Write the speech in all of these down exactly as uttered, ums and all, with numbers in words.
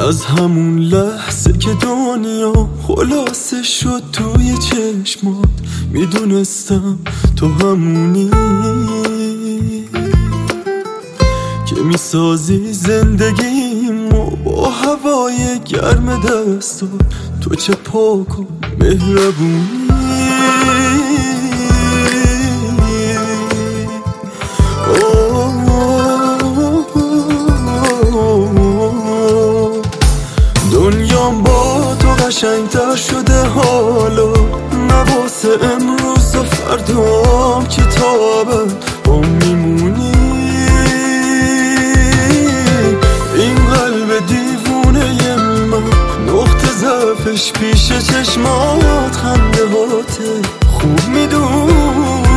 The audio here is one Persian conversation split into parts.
از همون لحظه که دنیا خلاصه شد توی چشمات میدونستم تو همونی که میسازی زندگیمو با هوای گرم دستات. تو چه پاک و مهربونی، دنیام با تو قشنگتر شده حالا، نواسه امروز و فردام کتابه با میمونی. این قلب دیوونه من نقطه ضعفش پیش چشمات خنده هاته خوب میدونی.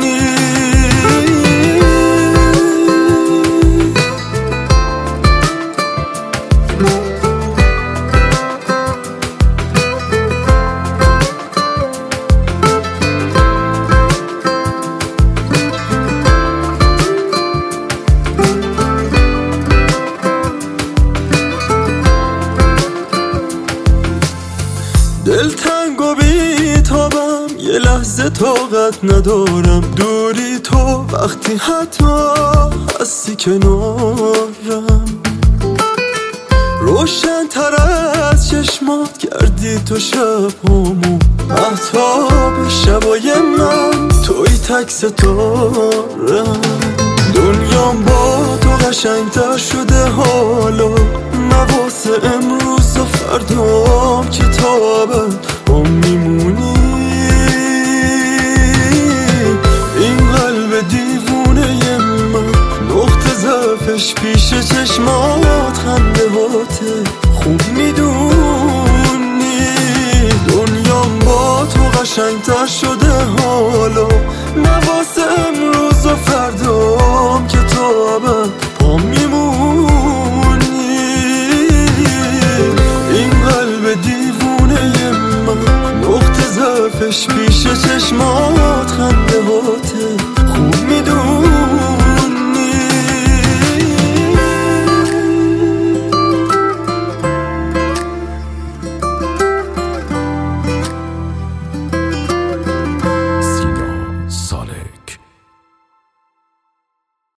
دلتنگ و بیتابم، یه لحظه طاقت ندارم دوری تو وقتی حتی هستی کنارم. روشن تر از چشمات کردی تو شبامو مهتاب شبای من، توی تک ستارم. دنیام با تو قشنگتر شده حالا، نواسه امروز و فردام کتابه با میمونی. این قلب دیوونه من نقطه ضعفش پیش چشمات خنده هاته خوب میدونی. دنیام با تو قشنگتر شده حالا، نواسه امروز و فردام کتابه با میمونی. این قلب دیوونه من نقطه ضعفش پیش چشمات خنده هاته